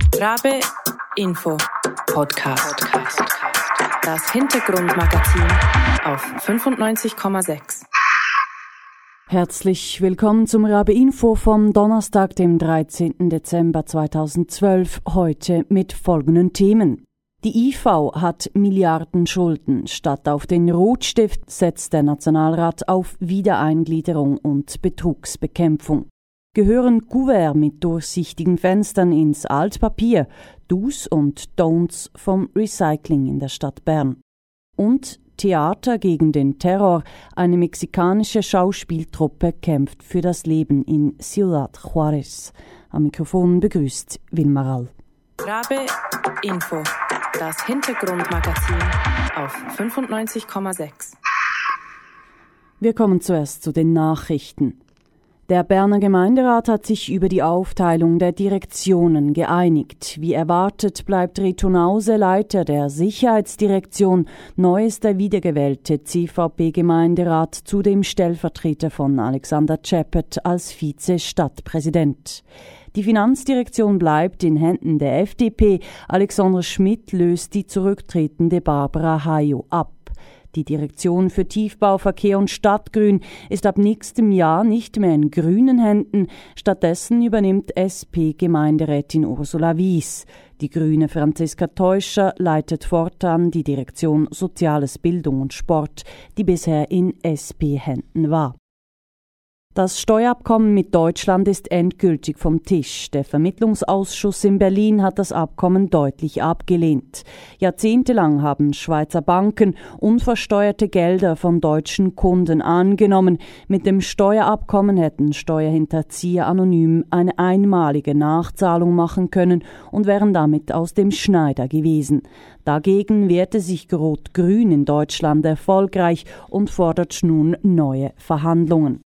Rabe Info Podcast. Das Hintergrundmagazin auf 95,6. Herzlich willkommen zum Rabe Info vom Donnerstag, dem 13. Dezember 2012, heute mit folgenden Themen. Die IV hat Milliardenschulden. Statt auf den Rotstift setzt der Nationalrat auf Wiedereingliederung und Betrugsbekämpfung. Gehören Kuverts mit durchsichtigen Fenstern ins Altpapier, Do's und Don'ts vom Recycling in der Stadt Bern. Und Theater gegen den Terror. Eine mexikanische Schauspieltruppe kämpft für das Leben in Ciudad Juárez. Am Mikrofon begrüßt Wilmar All. Rabe Info, das Hintergrundmagazin auf 95,6. Wir kommen zuerst zu den Nachrichten. Der Berner Gemeinderat hat sich über die Aufteilung der Direktionen geeinigt. Wie erwartet bleibt Reto Nause Leiter der Sicherheitsdirektion. Neu ist der wiedergewählte CVP-Gemeinderat zudem Stellvertreter von Alexander Czeppert als Vize-Stadtpräsident. Die Finanzdirektion bleibt in Händen der FDP. Alexander Schmidt löst die zurücktretende Barbara Hayo ab. Die Direktion für Tiefbau, Verkehr und Stadtgrün ist ab nächstem Jahr nicht mehr in grünen Händen. Stattdessen übernimmt SP-Gemeinderätin Ursula Wies. Die Grüne Franziska Teuscher leitet fortan die Direktion Soziales, Bildung und Sport, die bisher in SP-Händen war. Das Steuerabkommen mit Deutschland ist endgültig vom Tisch. Der Vermittlungsausschuss in Berlin hat das Abkommen deutlich abgelehnt. Jahrzehntelang haben Schweizer Banken unversteuerte Gelder von deutschen Kunden angenommen. Mit dem Steuerabkommen hätten Steuerhinterzieher anonym eine einmalige Nachzahlung machen können und wären damit aus dem Schneider gewesen. Dagegen wehrte sich Rot-Grün in Deutschland erfolgreich und fordert nun neue Verhandlungen.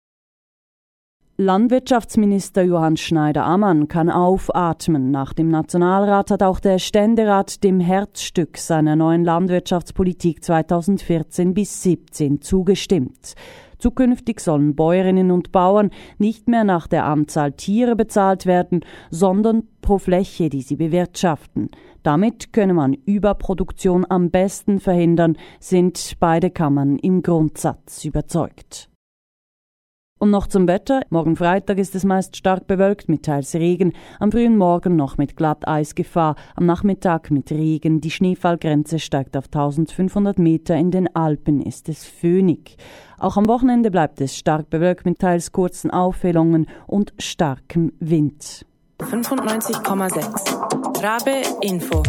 Landwirtschaftsminister Johann Schneider-Ammann kann aufatmen. Nach dem Nationalrat hat auch der Ständerat dem Herzstück seiner neuen Landwirtschaftspolitik 2014 bis 2017 zugestimmt. Zukünftig sollen Bäuerinnen und Bauern nicht mehr nach der Anzahl Tiere bezahlt werden, sondern pro Fläche, die sie bewirtschaften. Damit könne man Überproduktion am besten verhindern, sind beide Kammern im Grundsatz überzeugt. Und noch zum Wetter. Morgen Freitag ist es meist stark bewölkt mit teils Regen. Am frühen Morgen noch mit Glatteisgefahr. Am Nachmittag mit Regen. Die Schneefallgrenze steigt auf 1500 Meter. In den Alpen ist es föhnig. Auch am Wochenende bleibt es stark bewölkt mit teils kurzen Aufhellungen und starkem Wind. 95,6. Rabe Info.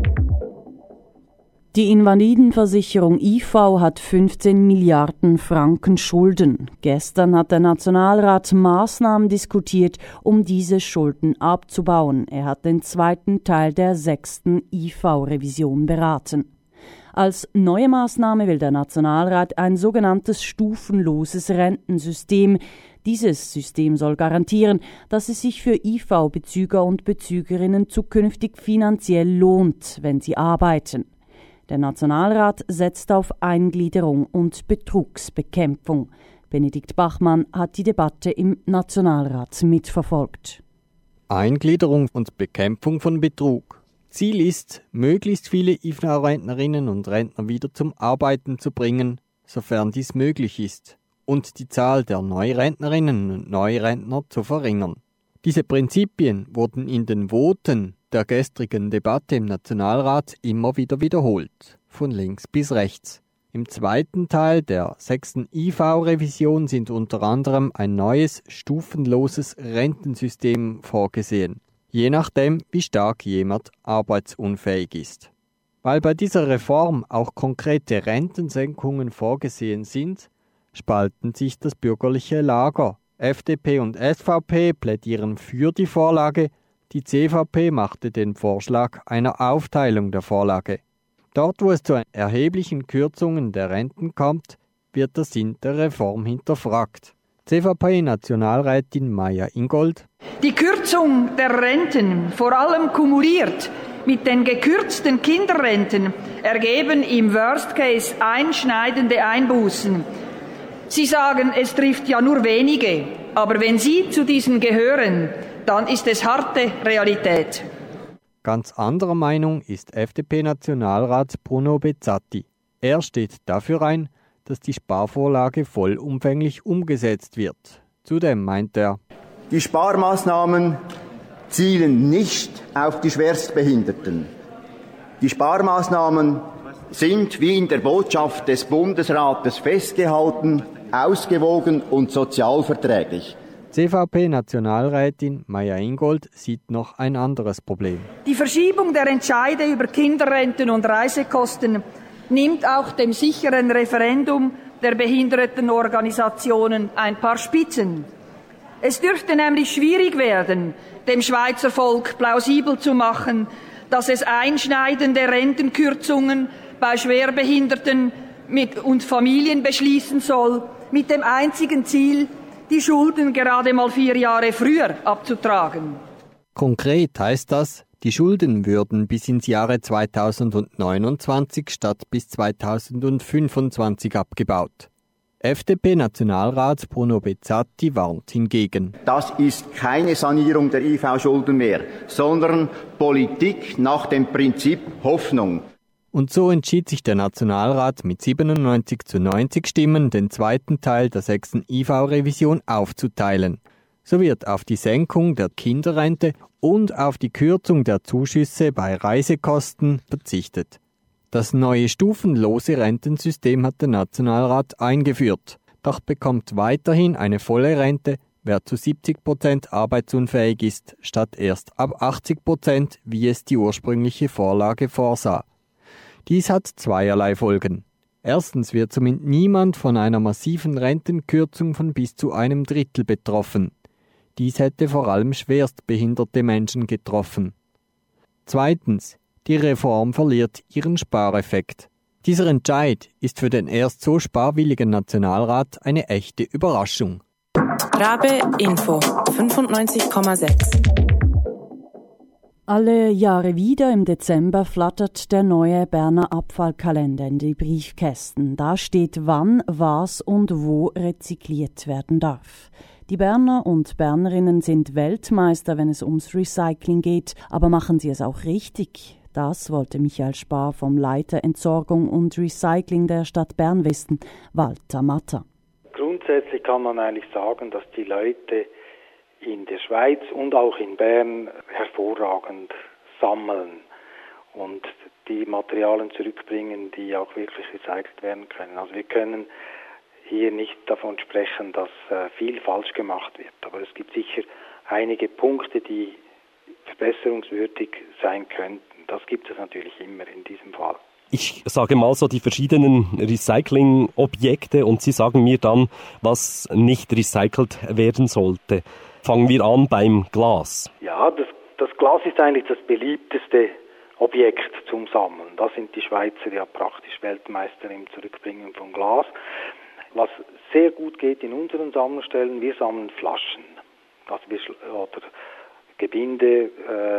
Die Invalidenversicherung IV hat 15 Milliarden Franken Schulden. Gestern hat der Nationalrat Maßnahmen diskutiert, um diese Schulden abzubauen. Er hat den zweiten Teil der 6. IV-Revision beraten. Als neue Maßnahme will der Nationalrat ein sogenanntes stufenloses Rentensystem. Dieses System soll garantieren, dass es sich für IV-Bezüger und Bezügerinnen zukünftig finanziell lohnt, wenn sie arbeiten. Der Nationalrat setzt auf Eingliederung und Betrugsbekämpfung. Benedikt Bachmann hat die Debatte im Nationalrat mitverfolgt. Eingliederung und Bekämpfung von Betrug. Ziel ist, möglichst viele IV-Rentnerinnen und Rentner wieder zum Arbeiten zu bringen, sofern dies möglich ist, und die Zahl der Neurentnerinnen und Neurentner zu verringern. Diese Prinzipien wurden in den Voten der gestrigen Debatte im Nationalrat immer wieder wiederholt, von links bis rechts. Im zweiten Teil der 6. IV-Revision sind unter anderem ein neues, stufenloses Rentensystem vorgesehen, je nachdem, wie stark jemand arbeitsunfähig ist. Weil bei dieser Reform auch konkrete Rentensenkungen vorgesehen sind, spalten sich das bürgerliche Lager. FDP und SVP plädieren für die Vorlage, die CVP machte den Vorschlag einer Aufteilung der Vorlage. Dort, wo es zu erheblichen Kürzungen der Renten kommt, wird der Sinn der Reform hinterfragt. CVP-Nationalrätin Maja Ingold: Die Kürzung der Renten, vor allem kumuliert mit den gekürzten Kinderrenten, ergeben im Worst Case einschneidende Einbußen. Sie sagen, es trifft ja nur wenige, aber wenn Sie zu diesen gehören, dann ist es harte Realität. Ganz anderer Meinung ist FDP-Nationalrat Bruno Bezzatti. Er steht dafür ein, dass die Sparvorlage vollumfänglich umgesetzt wird. Zudem meint er, die Sparmaßnahmen zielen nicht auf die Schwerstbehinderten. Die Sparmaßnahmen sind, wie in der Botschaft des Bundesrates festgehalten, ausgewogen und sozialverträglich. CVP-Nationalrätin Maya Ingold sieht noch ein anderes Problem. Die Verschiebung der Entscheide über Kinderrenten und Reisekosten nimmt auch dem sicheren Referendum der Behindertenorganisationen ein paar Spitzen. Es dürfte nämlich schwierig werden, dem Schweizer Volk plausibel zu machen, dass es einschneidende Rentenkürzungen bei Schwerbehinderten und Familien beschließen soll, mit dem einzigen Ziel, die Schulden gerade mal 4 Jahre früher abzutragen. Konkret heißt das, die Schulden würden bis ins Jahre 2029 statt bis 2025 abgebaut. FDP-Nationalrat Bruno Bezzatti warnt hingegen. Das ist keine Sanierung der IV-Schulden mehr, sondern Politik nach dem Prinzip Hoffnung. Und so entschied sich der Nationalrat mit 97:90 Stimmen, den zweiten Teil der 6. IV-Revision aufzuteilen. So wird auf die Senkung der Kinderrente und auf die Kürzung der Zuschüsse bei Reisekosten verzichtet. Das neue stufenlose Rentensystem hat der Nationalrat eingeführt. Doch bekommt weiterhin eine volle Rente, wer zu 70% arbeitsunfähig ist, statt erst ab 80%, wie es die ursprüngliche Vorlage vorsah. Dies hat zweierlei Folgen. Erstens wird somit niemand von einer massiven Rentenkürzung von bis zu 1/3 betroffen. Dies hätte vor allem schwerstbehinderte Menschen getroffen. Zweitens, die Reform verliert ihren Spareffekt. Dieser Entscheid ist für den erst so sparwilligen Nationalrat eine echte Überraschung. Rabe Info 95,6. Alle Jahre wieder im Dezember flattert der neue Berner Abfallkalender in die Briefkästen. Da steht, wann, was und wo rezykliert werden darf. Die Berner und Bernerinnen sind Weltmeister, wenn es ums Recycling geht, aber machen sie es auch richtig? Das wollte Michael Spar vom Leiter Entsorgung und Recycling der Stadt Bern wissen, Walter Matter. Grundsätzlich kann man eigentlich sagen, dass die Leute in der Schweiz und auch in Bern hervorragend sammeln und die Materialien zurückbringen, die auch wirklich recycelt werden können. Also wir können hier nicht davon sprechen, dass viel falsch gemacht wird. Aber es gibt sicher einige Punkte, die verbesserungswürdig sein könnten. Das gibt es natürlich immer in diesem Fall. Ich sage mal so die verschiedenen Recycling-Objekte und Sie sagen mir dann, was nicht recycelt werden sollte. Fangen wir an beim Glas. Ja, das Glas ist eigentlich das beliebteste Objekt zum Sammeln. Da sind die Schweizer ja praktisch Weltmeister im Zurückbringen von Glas. Was sehr gut geht in unseren Sammelstellen, wir sammeln Flaschen. Also oder Gebinde,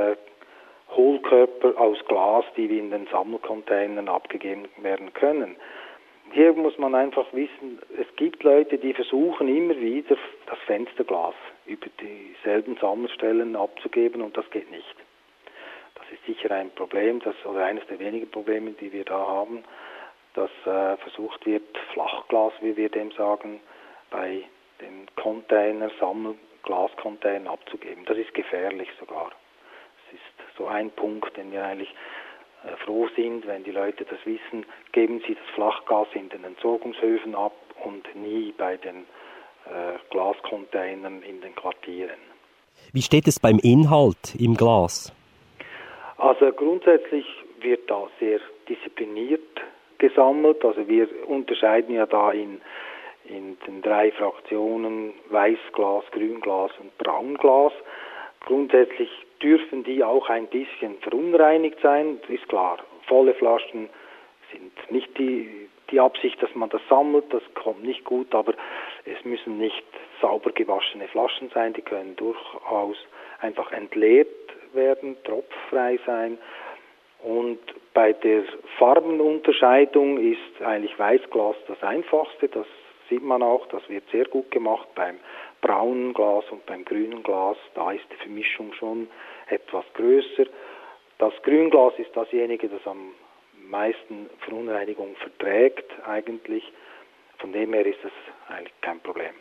Hohlkörper aus Glas, die wir in den Sammelcontainern abgegeben werden können. Hier muss man einfach wissen, es gibt Leute, die versuchen immer wieder das Fensterglas über dieselben Sammelstellen abzugeben und das geht nicht. Das ist sicher ein Problem, oder eines der wenigen Probleme, die wir da haben, dass versucht wird, Flachglas, wie wir dem sagen, bei den Sammelglascontainern abzugeben. Das ist gefährlich sogar. Das ist so ein Punkt, den wir eigentlich froh sind, wenn die Leute das wissen, geben sie das Flachgas in den Entsorgungshöfen ab und nie bei den Glascontainern in den Quartieren. Wie steht es beim Inhalt im Glas? Also grundsätzlich wird da sehr diszipliniert gesammelt. Also wir unterscheiden ja da in den 3 Fraktionen Weißglas, Grünglas und Braunglas. Grundsätzlich dürfen die auch ein bisschen verunreinigt sein, ist klar. Volle Flaschen sind nicht die Absicht, dass man das sammelt, das kommt nicht gut, aber es müssen nicht sauber gewaschene Flaschen sein, die können durchaus einfach entleert werden, tropffrei sein. Und bei der Farbenunterscheidung ist eigentlich Weißglas das einfachste, das sieht man auch, das wird sehr gut gemacht beim braunen Glas und beim grünen Glas, da ist die Vermischung schon etwas größer. Das Grünglas ist dasjenige, das am meisten Verunreinigung verträgt eigentlich. Von dem her ist das eigentlich kein Problem.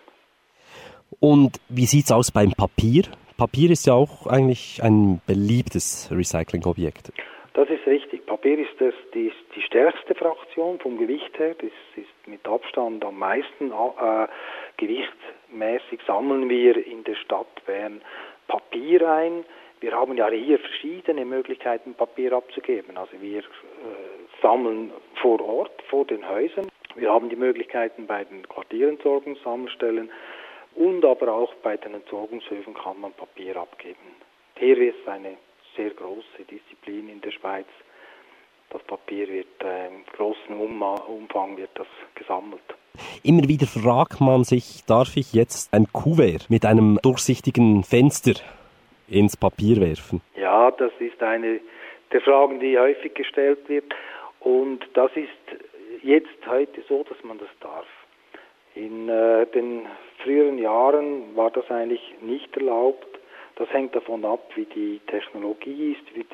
Und wie sieht's aus beim Papier? Papier ist ja auch eigentlich ein beliebtes Recyclingobjekt. Das ist richtig. Papier ist die stärkste Fraktion vom Gewicht her. Das ist mit Abstand am meisten. Gewichtsmäßig sammeln wir in der Stadt Bern Papier ein. Wir haben ja hier verschiedene Möglichkeiten, Papier abzugeben. Also wir sammeln vor Ort, vor den Häusern. Wir haben die Möglichkeiten bei den Quartierentsorgungssammelstellen und aber auch bei den Entsorgungshöfen kann man Papier abgeben. Hier ist eine sehr große Disziplin in der Schweiz. Das Papier wird im großen Umfang wird das gesammelt. Immer wieder fragt man sich, darf ich jetzt ein Kuvert mit einem durchsichtigen Fenster ins Papier werfen? Ja, das ist eine der Fragen, die häufig gestellt wird. Und das ist heute so, dass man das darf. In den früheren Jahren war das eigentlich nicht erlaubt. Das hängt davon ab, wie die Technologie ist, wie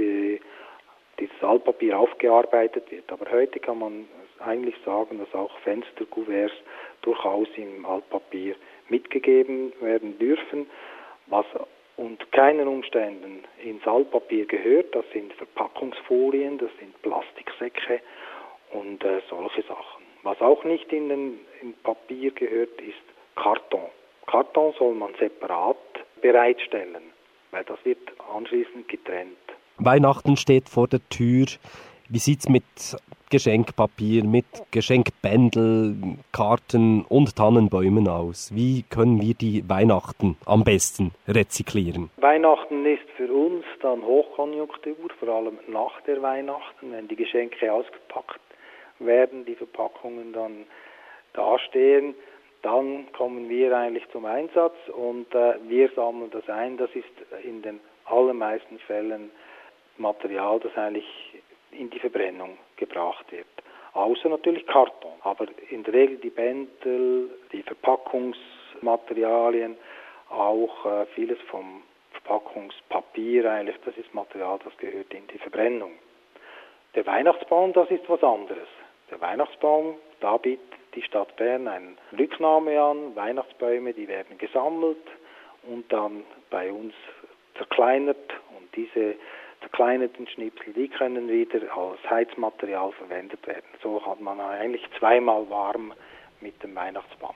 dieses Altpapier aufgearbeitet wird. Aber heute kann man eigentlich sagen, dass auch Fensterkuverts durchaus im Altpapier mitgegeben werden dürfen. Was unter keinen Umständen ins Altpapier gehört, das sind Verpackungsfolien, das sind Plastiksäcke und solche Sachen. Was auch nicht in Papier gehört, ist Karton. Karton soll man separat bereitstellen, weil das wird anschließend getrennt. Weihnachten steht vor der Tür. Wie sieht's mit Geschenkpapier, mit Geschenkbändel, Karten und Tannenbäumen aus? Wie können wir die Weihnachten am besten rezyklieren? Weihnachten ist für uns dann Hochkonjunktur, vor allem nach der Weihnachten, wenn die Geschenke ausgepackt werden, die Verpackungen dann dastehen. Dann kommen wir eigentlich zum Einsatz und wir sammeln das ein. Das ist in den allermeisten Fällen Material, das eigentlich in die Verbrennung gebracht wird. Außer natürlich Karton. Aber in der Regel die Bändel, die Verpackungsmaterialien, auch vieles vom Verpackungspapier eigentlich, das ist Material, das gehört in die Verbrennung. Der Weihnachtsbaum, das ist was anderes. Der Weihnachtsbaum, da bietet die Stadt Bern eine Rücknahme an. Weihnachtsbäume, die werden gesammelt und dann bei uns zerkleinert. Und diese zerkleinerten Schnipsel, die können wieder als Heizmaterial verwendet werden. So hat man eigentlich zweimal warm mit dem Weihnachtsbaum.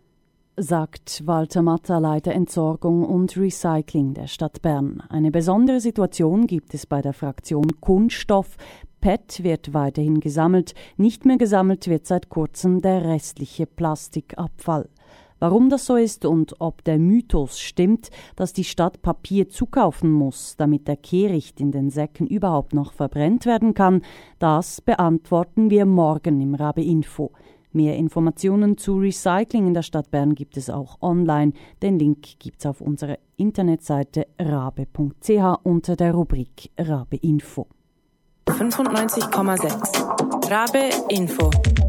Sagt Walter Matter, Leiter Entsorgung und Recycling der Stadt Bern. Eine besondere Situation gibt es bei der Fraktion Kunststoff. PET wird weiterhin gesammelt, nicht mehr gesammelt wird seit kurzem der restliche Plastikabfall. Warum das so ist und ob der Mythos stimmt, dass die Stadt Papier zukaufen muss, damit der Kehricht in den Säcken überhaupt noch verbrennt werden kann, das beantworten wir morgen im Rabe Info. Mehr Informationen zu Recycling in der Stadt Bern gibt es auch online. Den Link gibt es auf unserer Internetseite rabe.ch unter der Rubrik Rabe Info. 95,6 Rabe Info.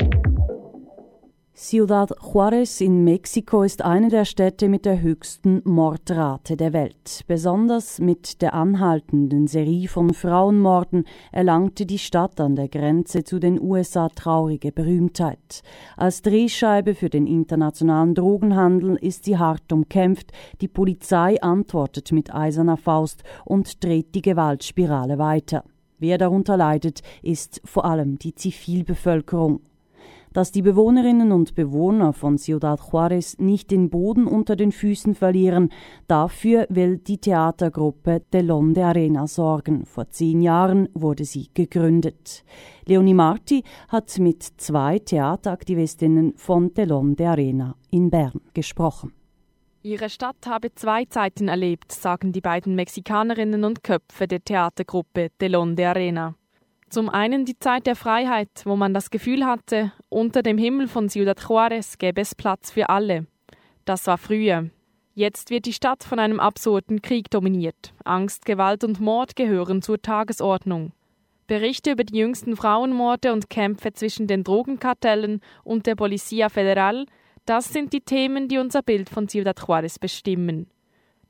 Ciudad Juárez in Mexiko ist eine der Städte mit der höchsten Mordrate der Welt. Besonders mit der anhaltenden Serie von Frauenmorden erlangte die Stadt an der Grenze zu den USA traurige Berühmtheit. Als Drehscheibe für den internationalen Drogenhandel ist sie hart umkämpft. Die Polizei antwortet mit eiserner Faust und dreht die Gewaltspirale weiter. Wer darunter leidet, ist vor allem die Zivilbevölkerung. Dass die Bewohnerinnen und Bewohner von Ciudad Juárez nicht den Boden unter den Füßen verlieren, dafür will die Theatergruppe Telón de Arena sorgen. Vor 10 Jahren wurde sie gegründet. Leonie Marti hat mit 2 Theateraktivistinnen von Telón de Arena in Bern gesprochen. Ihre Stadt habe 2 Zeiten erlebt, sagen die beiden Mexikanerinnen und Köpfe der Theatergruppe Telón de Arena. Zum einen die Zeit der Freiheit, wo man das Gefühl hatte, unter dem Himmel von Ciudad Juárez gäbe es Platz für alle. Das war früher. Jetzt wird die Stadt von einem absurden Krieg dominiert. Angst, Gewalt und Mord gehören zur Tagesordnung. Berichte über die jüngsten Frauenmorde und Kämpfe zwischen den Drogenkartellen und der Policía Federal, das sind die Themen, die unser Bild von Ciudad Juárez bestimmen.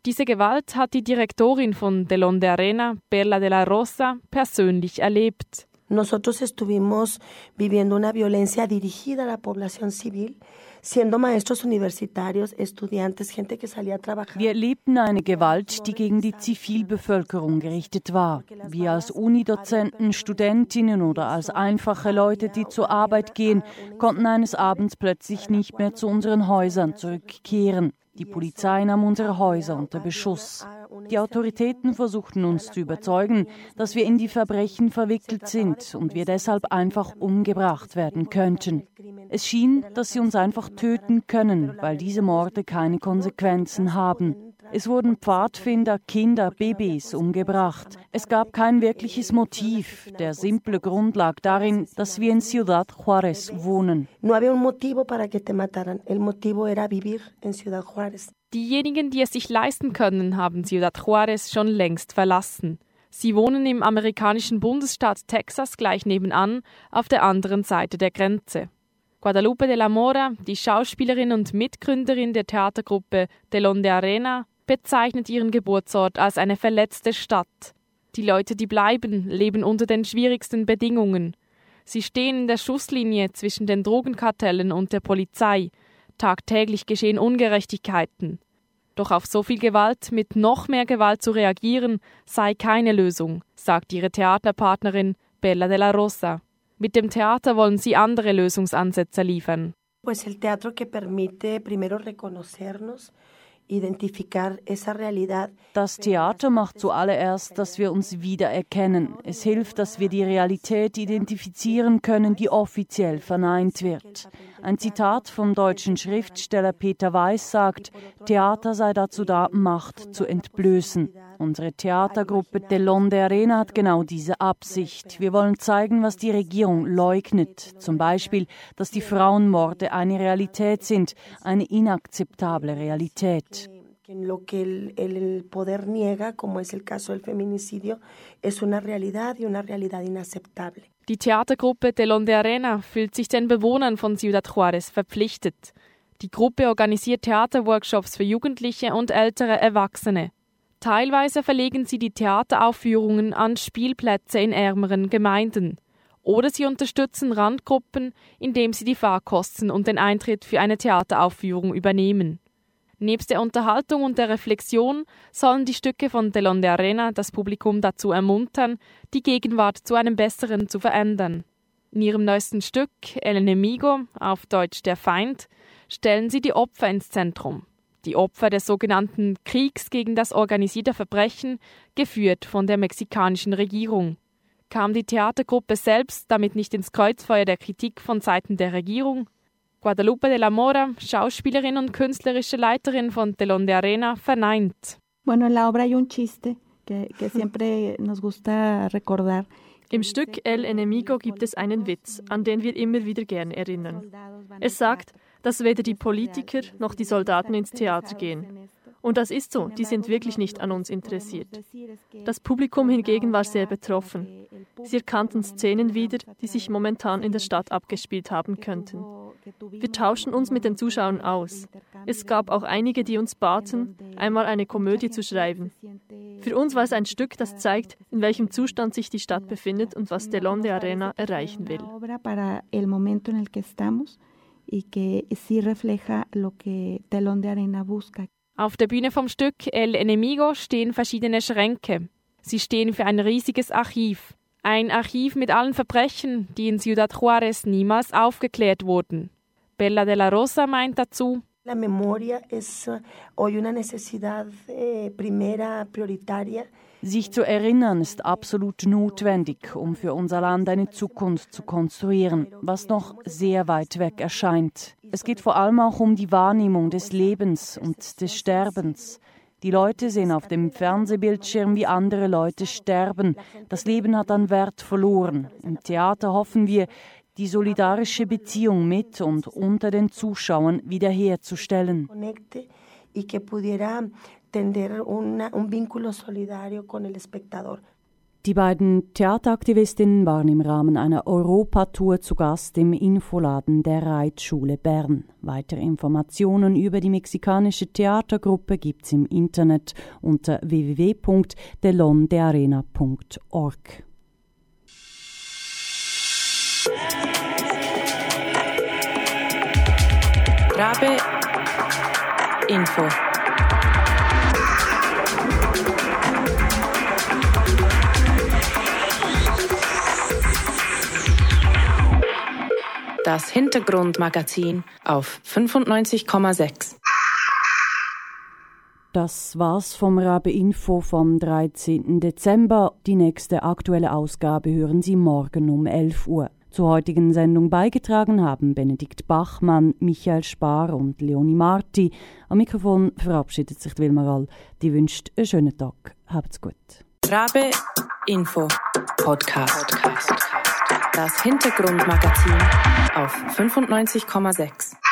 Diese Gewalt hat die Direktorin von Telón de Arena, Perla de la Rosa, persönlich erlebt. Nosotros estuvimos viviendo una violencia dirigida a la población civil, siendo maestros universitarios, estudiantes, gente que salía a trabajar. Wir erlebten eine Gewalt, die gegen die Zivilbevölkerung gerichtet war. Wir als Unidozenten, Studentinnen oder als einfache Leute, die zur Arbeit gehen, konnten eines Abends plötzlich nicht mehr zu unseren Häusern zurückkehren. Die Polizei nahm unsere Häuser unter Beschuss. Die Autoritäten versuchten uns zu überzeugen, dass wir in die Verbrechen verwickelt sind und wir deshalb einfach umgebracht werden könnten. Es schien, dass sie uns einfach töten können, weil diese Morde keine Konsequenzen haben. Es wurden Pfadfinder, Kinder, Babys umgebracht. Es gab kein wirkliches Motiv. Der simple Grund lag darin, dass wir in Ciudad Juárez wohnen. No había un motivo para que te mataran. El motivo era vivir en Ciudad Juárez. Diejenigen, die es sich leisten können, haben Ciudad Juárez schon längst verlassen. Sie wohnen im amerikanischen Bundesstaat Texas gleich nebenan, auf der anderen Seite der Grenze. Guadalupe de la Mora, die Schauspielerin und Mitgründerin der Theatergruppe Telón de Arena, bezeichnet ihren Geburtsort als eine verletzte Stadt. Die Leute, die bleiben, leben unter den schwierigsten Bedingungen. Sie stehen in der Schusslinie zwischen den Drogenkartellen und der Polizei. Tagtäglich geschehen Ungerechtigkeiten. Doch auf so viel Gewalt mit noch mehr Gewalt zu reagieren, sei keine Lösung, sagt ihre Theaterpartnerin Perla de la Rosa. Mit dem Theater wollen sie andere Lösungsansätze liefern. Pues el teatro que permite primero reconocernos, identificar esa realidad. Das Theater macht zuallererst, dass wir uns wiedererkennen. Es hilft, dass wir die Realität identifizieren können, die offiziell verneint wird. Ein Zitat vom deutschen Schriftsteller Peter Weiß sagt, Theater sei dazu da, Macht zu entblößen. Unsere Theatergruppe Telón de Arena hat genau diese Absicht. Wir wollen zeigen, was die Regierung leugnet. Zum Beispiel, dass die Frauenmorde eine Realität sind, eine inakzeptable Realität. Lo que el poder niega, como es el caso del feminicidio, es una realidad y una realidad inaceptable. Die Theatergruppe Telón de Arena fühlt sich den Bewohnern von Ciudad Juárez verpflichtet. Die Gruppe organisiert Theaterworkshops für Jugendliche und ältere Erwachsene. Teilweise verlegen sie die Theateraufführungen an Spielplätze in ärmeren Gemeinden. Oder sie unterstützen Randgruppen, indem sie die Fahrkosten und den Eintritt für eine Theateraufführung übernehmen. Nebst der Unterhaltung und der Reflexion sollen die Stücke von Telón de Arena das Publikum dazu ermuntern, die Gegenwart zu einem Besseren zu verändern. In ihrem neuesten Stück El Enemigo, auf Deutsch Der Feind, stellen sie die Opfer ins Zentrum. Die Opfer des sogenannten Kriegs gegen das organisierte Verbrechen, geführt von der mexikanischen Regierung. Kam die Theatergruppe selbst damit nicht ins Kreuzfeuer der Kritik von Seiten der Regierung? Guadalupe de la Mora, Schauspielerin und künstlerische Leiterin von Telón de Arena, verneint. Bueno, en la obra hay un chiste que siempre nos gusta recordar. Im Stück El Enemigo gibt es einen Witz, an den wir immer wieder gern erinnern. Es sagt, dass weder die Politiker noch die Soldaten ins Theater gehen. Und das ist so, die sind wirklich nicht an uns interessiert. Das Publikum hingegen war sehr betroffen. Sie erkannten Szenen wieder, die sich momentan in der Stadt abgespielt haben könnten. Wir tauschen uns mit den Zuschauern aus. Es gab auch einige, die uns baten, einmal eine Komödie zu schreiben. Für uns war es ein Stück, das zeigt, in welchem Zustand sich die Stadt befindet und was Telón de Arena erreichen will. Auf der Bühne vom Stück El Enemigo stehen verschiedene Schränke. Sie stehen für ein riesiges Archiv. Ein Archiv mit allen Verbrechen, die in Ciudad Juárez niemals aufgeklärt wurden. Perla de la Rosa meint dazu, La memoria es hoy una necesidad primera, prioritaria. Sich zu erinnern ist absolut notwendig, um für unser Land eine Zukunft zu konstruieren, was noch sehr weit weg erscheint. Es geht vor allem auch um die Wahrnehmung des Lebens und des Sterbens. Die Leute sehen auf dem Fernsehbildschirm, wie andere Leute sterben. Das Leben hat an Wert verloren. Im Theater hoffen wir, die solidarische Beziehung mit und unter den Zuschauern wiederherzustellen. Die beiden Theateraktivistinnen waren im Rahmen einer Europatour zu Gast im Infoladen der Reitschule Bern. Weitere Informationen über die mexikanische Theatergruppe gibt's im Internet unter www.delondearena.org. Rabe Info. Das Hintergrundmagazin auf 95,6. Das war's vom Rabe Info vom 13. Dezember. Die nächste aktuelle Ausgabe hören Sie morgen um 11 Uhr. Zur heutigen Sendung beigetragen haben Benedikt Bachmann, Michael Spar und Leonie Marti. Am Mikrofon verabschiedet sich Wilma Rall. Die wünscht einen schönen Tag. Habt's gut. Rabe Info Podcast. Das Hintergrundmagazin auf 95,6.